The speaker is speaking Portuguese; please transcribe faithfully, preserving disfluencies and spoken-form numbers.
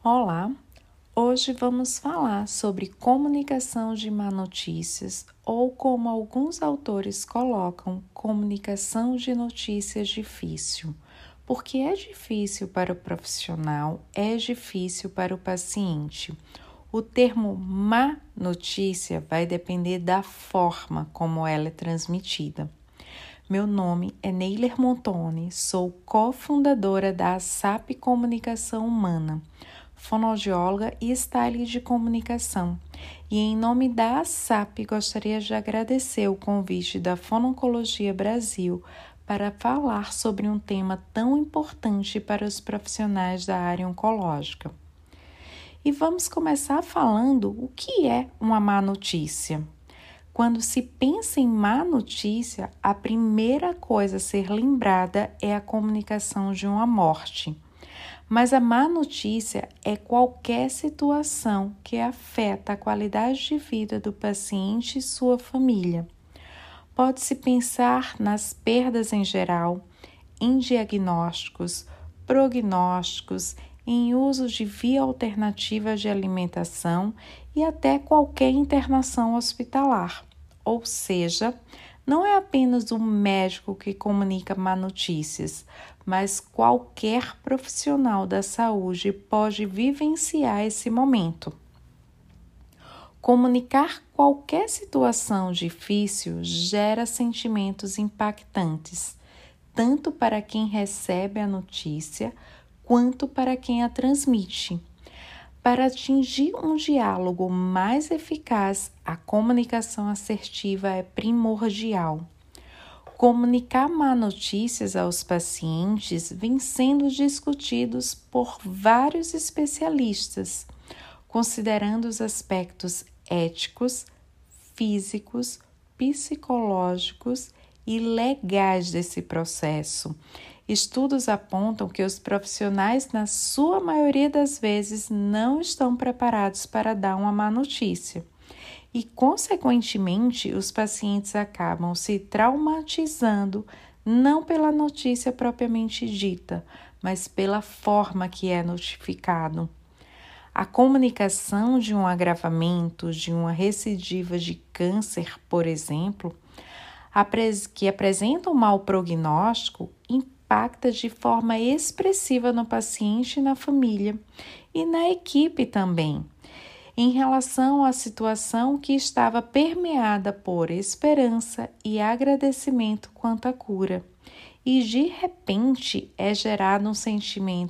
Olá, hoje vamos falar sobre comunicação de má notícias ou, como alguns autores colocam, comunicação de notícias difícil. Porque é difícil para o profissional, é difícil para o paciente. O termo má notícia vai depender da forma como ela é transmitida. Meu nome é Neiler Montoni, sou cofundadora da S A P Comunicação Humana, fonoaudióloga e style de comunicação. E em nome da S A P gostaria de agradecer o convite da Fononcologia Brasil para falar sobre um tema tão importante para os profissionais da área oncológica. E vamos começar falando o que é uma má notícia. Quando se pensa em má notícia, a primeira coisa a ser lembrada é a comunicação de uma morte. Mas a má notícia é qualquer situação que afeta a qualidade de vida do paciente e sua família. Pode-se pensar nas perdas em geral, em diagnósticos, prognósticos, em uso de via alternativa de alimentação e até qualquer internação hospitalar. Ou seja, não é apenas o médico que comunica má notícias, mas qualquer profissional da saúde pode vivenciar esse momento. Comunicar qualquer situação difícil gera sentimentos impactantes, tanto para quem recebe a notícia, quanto para quem a transmite. Para atingir um diálogo mais eficaz, a comunicação assertiva é primordial. Comunicar má notícias aos pacientes vem sendo discutidos por vários especialistas, considerando os aspectos éticos, físicos, psicológicos e legais desse processo. Estudos apontam que os profissionais, na sua maioria das vezes, não estão preparados para dar uma má notícia. E, consequentemente, os pacientes acabam se traumatizando não pela notícia propriamente dita, mas pela forma que é notificado. A comunicação de um agravamento, de uma recidiva de câncer, por exemplo, que apresenta um mau prognóstico, impacta de forma expressiva no paciente e na família, e na equipe também, em relação à situação que estava permeada por esperança e agradecimento quanto à cura. E de repente é gerado um sentimento